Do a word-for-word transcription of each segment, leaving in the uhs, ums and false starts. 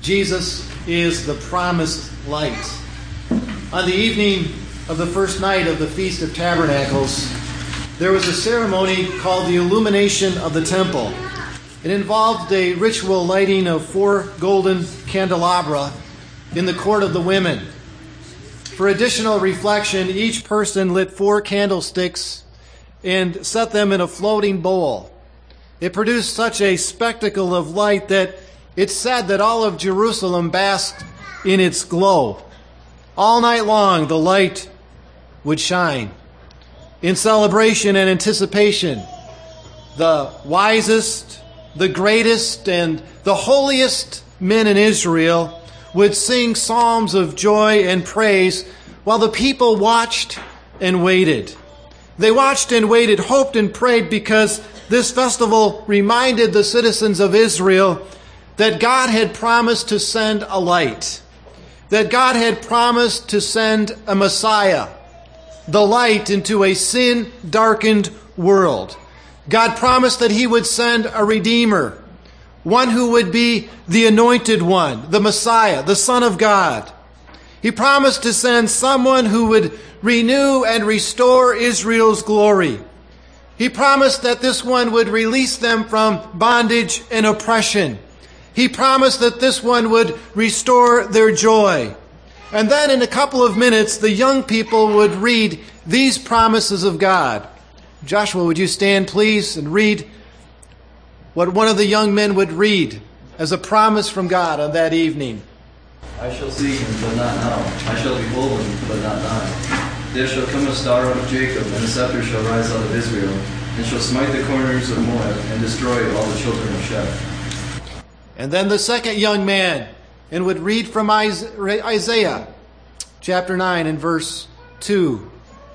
Jesus is the promised light. On the evening of the first night of the Feast of Tabernacles, there was a ceremony called the illumination of the temple. It involved a ritual lighting of four golden candelabra in the court of the women. For additional reflection, each person lit four candlesticks and set them in a floating bowl. It produced such a spectacle of light that it's said that all of Jerusalem basked in its glow. All night long, the light would shine. In celebration and anticipation, the wisest, the greatest, and the holiest men in Israel would sing psalms of joy and praise while the people watched and waited. They watched and waited, hoped and prayed, because this festival reminded the citizens of Israel that God had promised to send a light, that God had promised to send a Messiah, the light into a sin-darkened world. God promised that he would send a Redeemer, one who would be the anointed one, the Messiah, the Son of God. He promised to send someone who would renew and restore Israel's glory. He promised that this one would release them from bondage and oppression. He promised that this one would restore their joy. And then in a couple of minutes, the young people would read these promises of God. Joshua, would you stand, please, and read what one of the young men would read as a promise from God on that evening. I shall see him, but not now. I shall behold him, but not now. There shall come a star out of Jacob, and a scepter shall rise out of Israel, and shall smite the corners of Moab, and destroy all the children of Sheth. And then the second young man, and would read from Isaiah, chapter nine and verse two.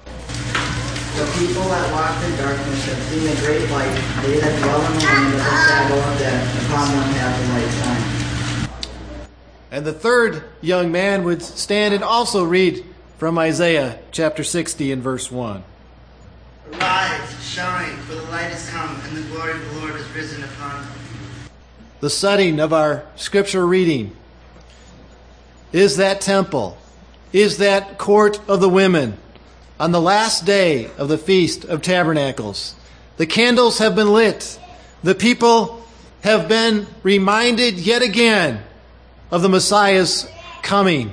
The people that walk in darkness have seen a great light. They that dwell in the land of the shadow of death, upon them hath the light shined. And the third young man would stand and also read from Isaiah, chapter sixty and verse one. Arise, shine, for the light is come, and the glory of the Lord is risen upon them. The setting of our scripture reading is that temple, is that court of the women on the last day of the Feast of Tabernacles. The candles have been lit. The people have been reminded yet again of the Messiah's coming.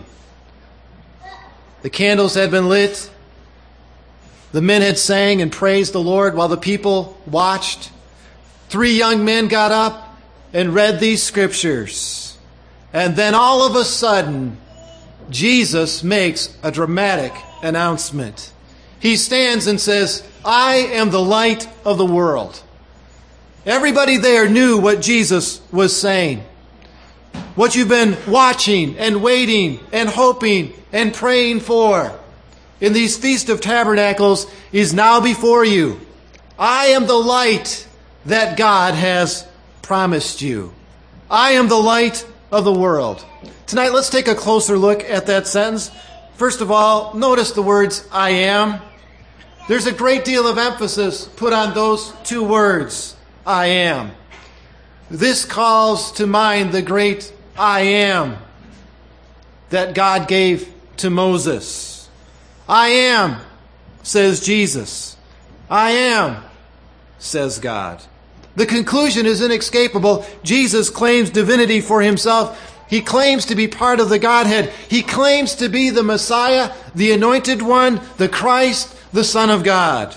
The candles had been lit. The men had sang and praised the Lord while the people watched. Three young men got up and read these scriptures. And then all of a sudden, Jesus makes a dramatic announcement. He stands and says, I am the light of the world. Everybody there knew what Jesus was saying. What you've been watching and waiting and hoping and praying for in these Feast of Tabernacles is now before you. I am the light that God has promised you. I am the light of the world. Tonight, let's take a closer look at that sentence. First of all, notice the words, I am. There's a great deal of emphasis put on those two words, I am. This calls to mind the great I am that God gave to Moses. I am, says Jesus. I am, says God. The conclusion is inescapable. Jesus claims divinity for himself. He claims to be part of the Godhead. He claims to be the Messiah, the Anointed One, the Christ, the Son of God.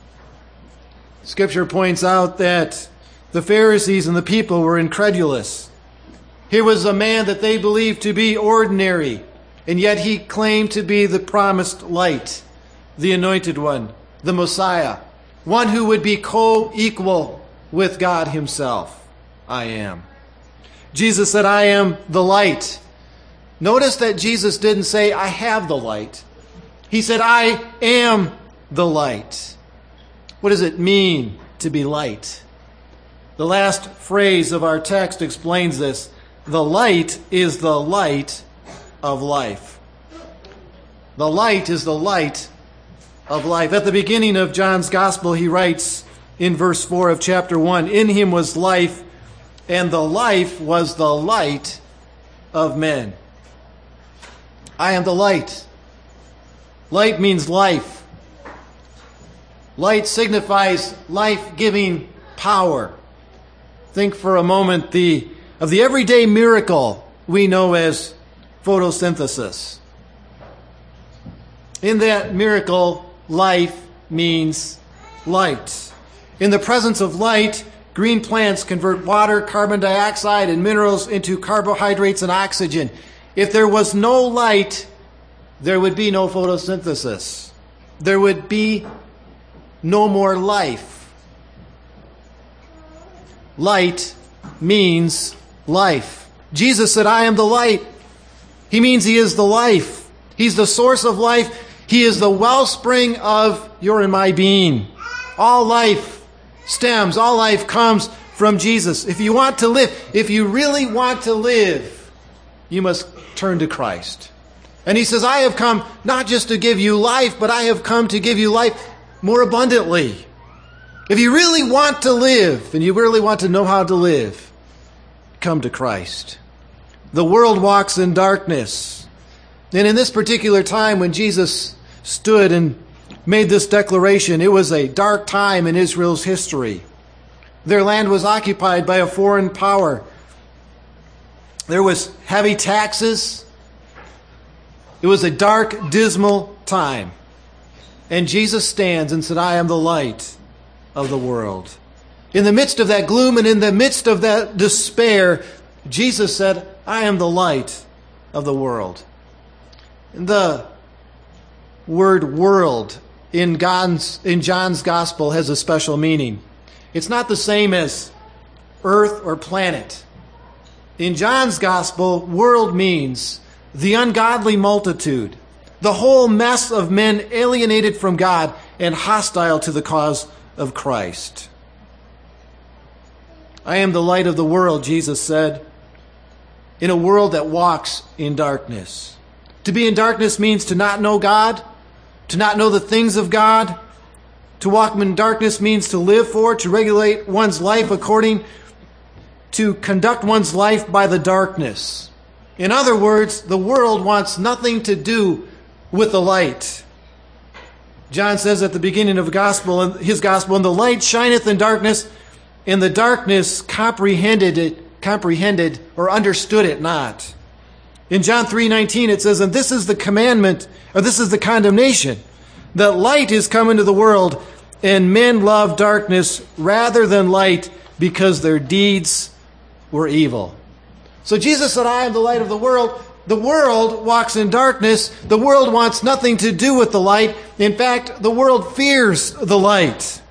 Scripture points out that the Pharisees and the people were incredulous. Here was a man that they believed to be ordinary, and yet he claimed to be the promised light, the Anointed One, the Messiah, one who would be co-equal with God himself. I am. Jesus said, I am the light. Notice that Jesus didn't say, I have the light. He said, I am the light. What does it mean to be light? The last phrase of our text explains this. The light is the light of life. The light is the light of life. At the beginning of John's Gospel, he writes in verse four of chapter one, in him was life, and the life was the light of men. I am the light. Light means life. Light signifies life-giving power. Think for a moment the, of the everyday miracle we know as photosynthesis. In that miracle, life means light. In the presence of light, green plants convert water, carbon dioxide, and minerals into carbohydrates and oxygen. If there was no light, there would be no photosynthesis. There would be no more life. Light means life. Jesus said, I am the light. He means he is the life. He's the source of life. He is the wellspring of your and my being. All life stems, all life comes from Jesus. If you want to live, if you really want to live, you must turn to Christ. And he says, I have come not just to give you life, but I have come to give you life more abundantly. If you really want to live, and you really want to know how to live, come to Christ. The world walks in darkness. And in this particular time when Jesus stood and made this declaration, it was a dark time in Israel's history. Their land was occupied by a foreign power. There was heavy taxes. It was a dark, dismal time. And Jesus stands and said, I am the light of the world. In the midst of that gloom and in the midst of that despair, Jesus said, I am the light of the world. The word world in John's, in John's gospel has a special meaning. It's not the same as earth or planet. In John's gospel, world means the ungodly multitude, the whole mess of men alienated from God and hostile to the cause of Christ. I am the light of the world, Jesus said, in a world that walks in darkness. To be in darkness means to not know God, to not know the things of God. To walk in darkness means to live for, to regulate one's life according to conduct one's life by the darkness. In other words, the world wants nothing to do with the light. John says at the beginning of the gospel, his gospel, and the light shineth in darkness, and the darkness comprehended it, comprehended or understood it not. In John three nineteen it says, and this is the commandment, or this is the condemnation, that light is come into the world, and men love darkness rather than light, because their deeds were evil. So Jesus said, I am the light of the world. The world walks in darkness. The world wants nothing to do with the light. In fact, the world fears the light.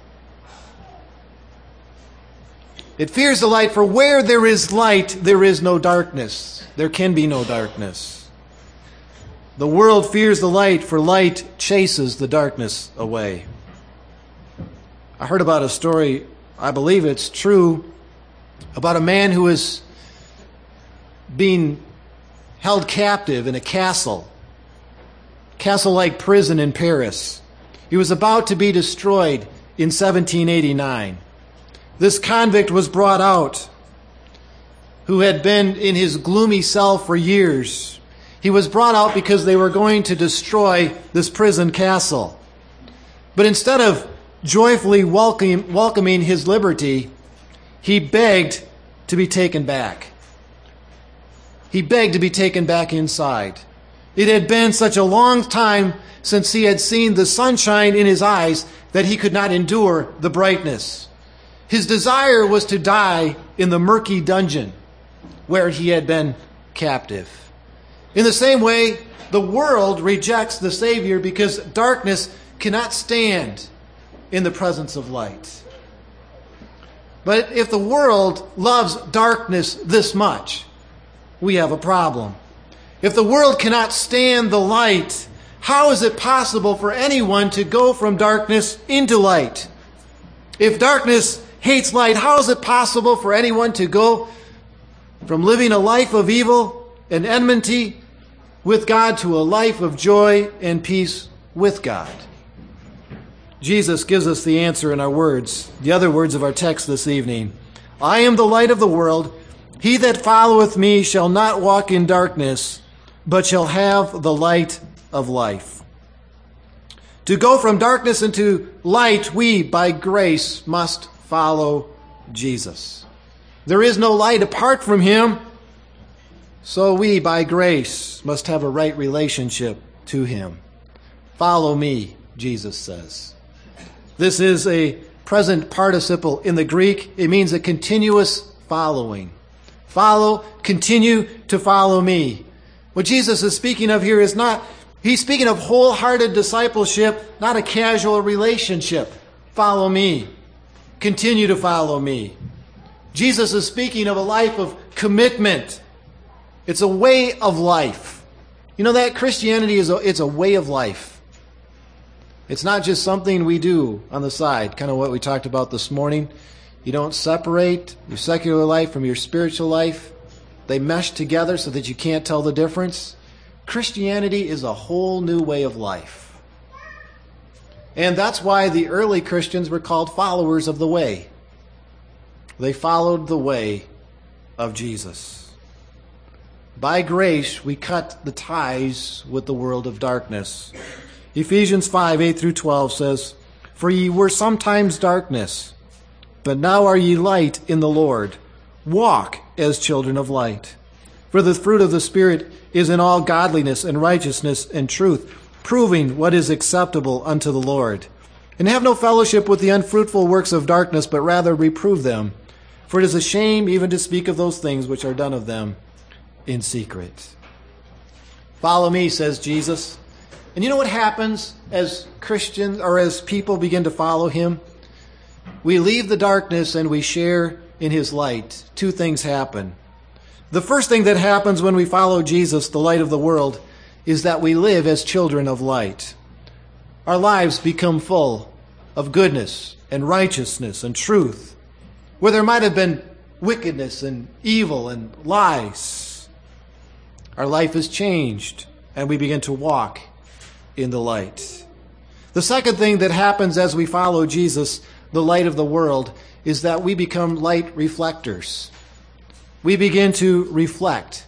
It fears the light, for where there is light, there is no darkness. There can be no darkness. The world fears the light, for light chases the darkness away. I heard about a story, I believe it's true, about a man who was being held captive in a castle, castle-like prison in Paris. He was about to be destroyed in seventeen eighty-nine. This convict was brought out, who had been in his gloomy cell for years. He was brought out because they were going to destroy this prison castle. But instead of joyfully welcome, welcoming his liberty, he begged to be taken back. He begged to be taken back inside. It had been such a long time since he had seen the sunshine in his eyes that he could not endure the brightness. His desire was to die in the murky dungeon where he had been captive. In the same way, the world rejects the Savior because darkness cannot stand in the presence of light. But if the world loves darkness this much, we have a problem. If the world cannot stand the light, how is it possible for anyone to go from darkness into light? If darkness hates light, how is it possible for anyone to go from living a life of evil and enmity with God to a life of joy and peace with God? Jesus gives us the answer in our words, the other words of our text this evening. I am the light of the world. He that followeth me shall not walk in darkness, but shall have the light of life. To go from darkness into light, we, by grace, must follow Jesus. There is no light apart from him, so we, by grace, must have a right relationship to him. Follow me, Jesus says. This is a present participle in the Greek. It means a continuous following. Follow, continue to follow me. What Jesus is speaking of here is not, he's speaking of wholehearted discipleship, not a casual relationship. Follow me. Continue to follow me. Jesus is speaking of a life of commitment. It's a way of life. You know that Christianity is a, it's a way of life. It's not just something we do on the side, kind of what we talked about this morning. You don't separate your secular life from your spiritual life. They mesh together so that you can't tell the difference. Christianity is a whole new way of life. And that's why the early Christians were called followers of the way. They followed the way of Jesus. By grace, we cut the ties with the world of darkness. Ephesians five, eight through twelve says, For ye were sometimes darkness, but now are ye light in the Lord. Walk as children of light. For the fruit of the Spirit is in all godliness and righteousness and truth, proving what is acceptable unto the Lord. And have no fellowship with the unfruitful works of darkness, but rather reprove them. For it is a shame even to speak of those things which are done of them in secret. Follow me, says Jesus. And you know what happens as Christians or as people begin to follow him? We leave the darkness and we share in his light. Two things happen. The first thing that happens when we follow Jesus, the light of the world, is that we live as children of light. Our lives become full of goodness and righteousness and truth, where there might have been wickedness and evil and lies. Our life is changed and we begin to walk in the light. The second thing that happens as we follow Jesus, the light of the world, is that we become light reflectors. We begin to reflect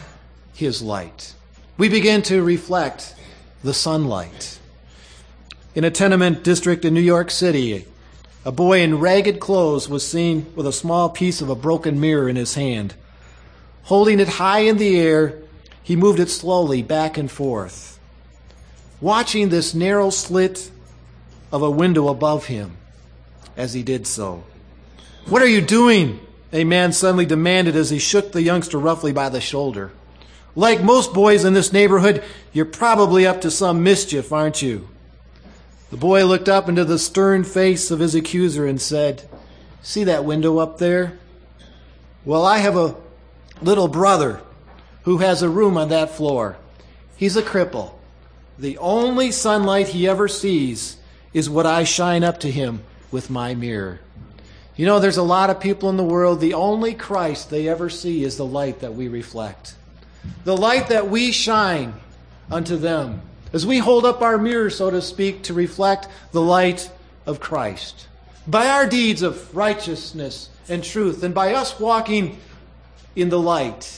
his light. We begin to reflect the sunlight. In a tenement district in New York City, a boy in ragged clothes was seen with a small piece of a broken mirror in his hand. Holding it high in the air, he moved it slowly back and forth, watching this narrow slit of a window above him as he did so. "What are you doing?" a man suddenly demanded as he shook the youngster roughly by the shoulder. "Like most boys in this neighborhood, you're probably up to some mischief, aren't you?" The boy looked up into the stern face of his accuser and said, "See that window up there? Well, I have a little brother who has a room on that floor. He's a cripple. The only sunlight he ever sees is what I shine up to him with my mirror." You know, there's a lot of people in the world, the only Christ they ever see is the light that we reflect. The light that we shine unto them. As we hold up our mirror, so to speak, to reflect the light of Christ. By our deeds of righteousness and truth, and by us walking in the light,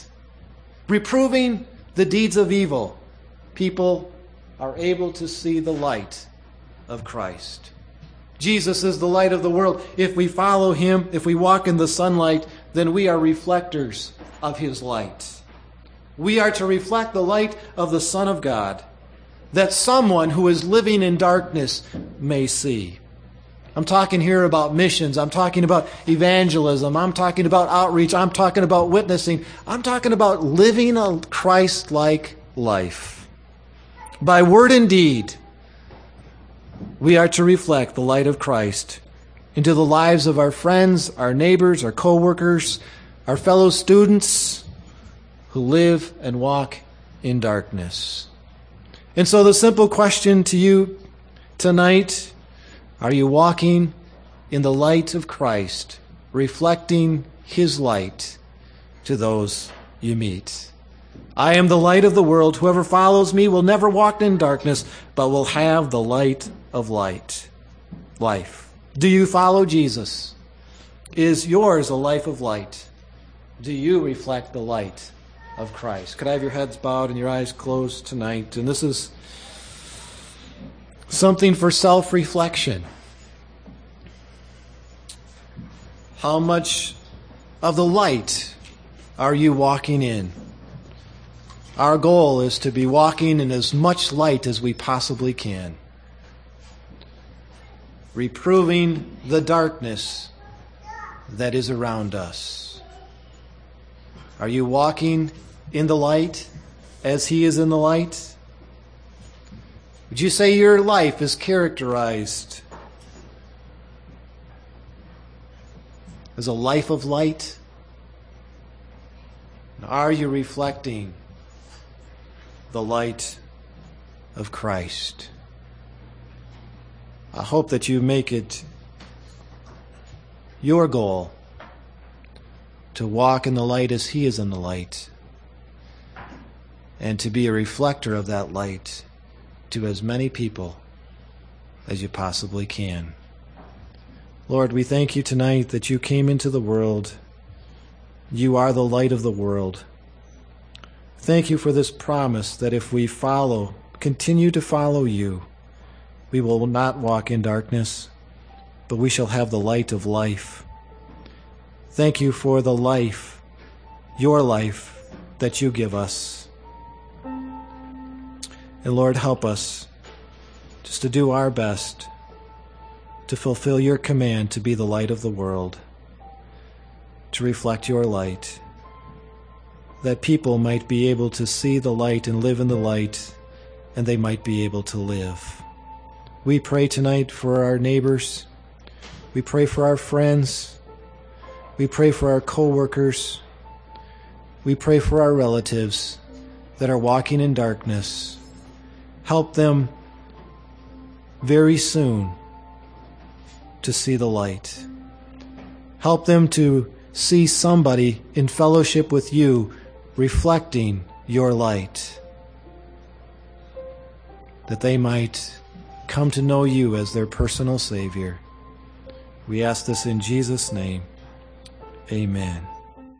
reproving the deeds of evil, people are able to see the light of Christ. Jesus is the light of the world. If we follow him, if we walk in the sunlight, then we are reflectors of his light. We are to reflect the light of the Son of God, that someone who is living in darkness may see. I'm talking here about missions. I'm talking about evangelism. I'm talking about outreach. I'm talking about witnessing. I'm talking about living a Christ-like life. By word and deed, we are to reflect the light of Christ into the lives of our friends, our neighbors, our co-workers, our fellow students who live and walk in darkness. And so the simple question to you tonight, are you walking in the light of Christ, reflecting his light to those you meet? I am the light of the world. Whoever follows me will never walk in darkness, but will have the light of light, life. Do you follow Jesus? Is yours a life of light? do you reflect the light of Christ? Could I have your heads bowed and your eyes closed tonight? And this is something for self-reflection. How much of the light are you walking in? Our goal is to be walking in as much light as we possibly can, reproving the darkness that is around us. Are you walking in the light as He is in the light? Would you say your life is characterized as a life of light? Are you reflecting the light of Christ? I hope that you make it your goal to walk in the light as He is in the light, and to be a reflector of that light to as many people as you possibly can. Lord, we thank you tonight that you came into the world. You are the light of the world. Thank you for this promise that if we follow, continue to follow you, we will not walk in darkness, but we shall have the light of life. Thank you for the life, your life, that you give us. And Lord, help us just to do our best to fulfill your command to be the light of the world, to reflect your light, that people might be able to see the light and live in the light, and they might be able to live. We pray tonight for our neighbors. We pray for our friends. We pray for our co-workers. We pray for our relatives that are walking in darkness. Help them very soon to see the light. Help them to see somebody in fellowship with you reflecting your light, that they might come to know you as their personal Savior. We ask this in Jesus' name. Amen.